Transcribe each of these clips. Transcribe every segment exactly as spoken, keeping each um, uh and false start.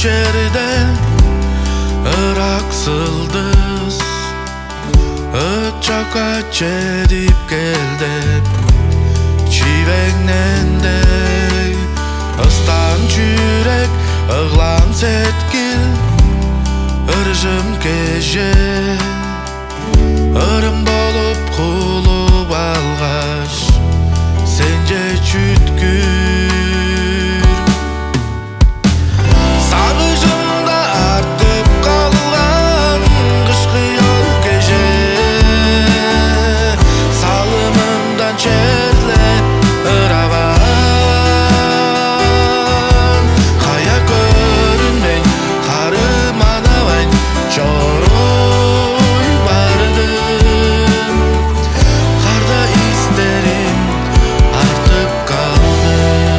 жерде ыраксылдыз Өтчакка жетип келдеп Чивеңнендей Ыстан жүрек ығлам сеткил Ыржым кеже Ырым болуп кулуп алгаш Сен же чүткүр Сагышымда артып калган кышкы жол кеже Салымымдан черле ырабан Кая көрүнмөй карым анабайн чорой бардым Карда изтерим артып калды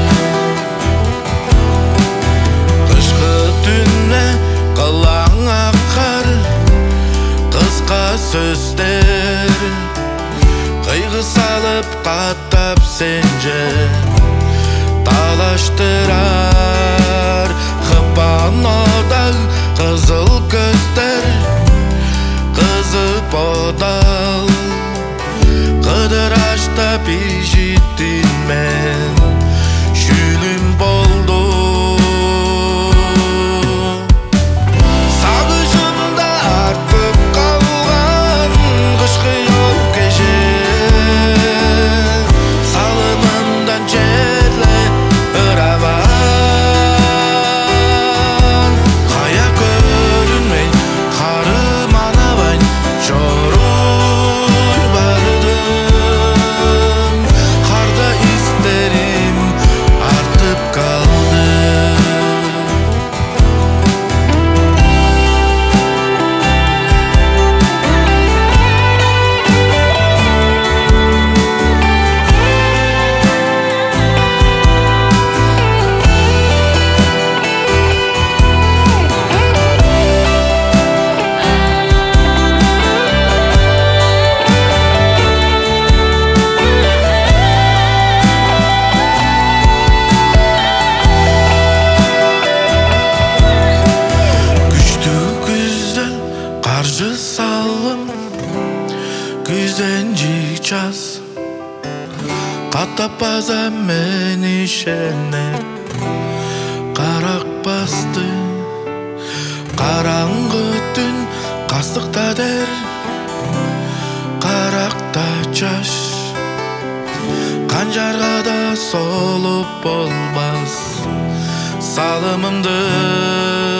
Кышкы түнне кылаң аккар кыска сөздөр Кыйгы салып каттап сен же талаштырар Хыпанодаг кызыл көздөр кызып одал Кыдырашта пижиттин мен шүлүм болдум Сагышымда артып калган кышкы жол кеже Салымымдан черле ырабан Кая көрүнмөй карым анабайн чорой бардым Карда изтерим артып калды Каржы салым күзден жаз Каттап база мен ишенеп Карак басты Караңгы түн кастыкта дер Каракта жаш Канжарга да солуп болбас Салымымды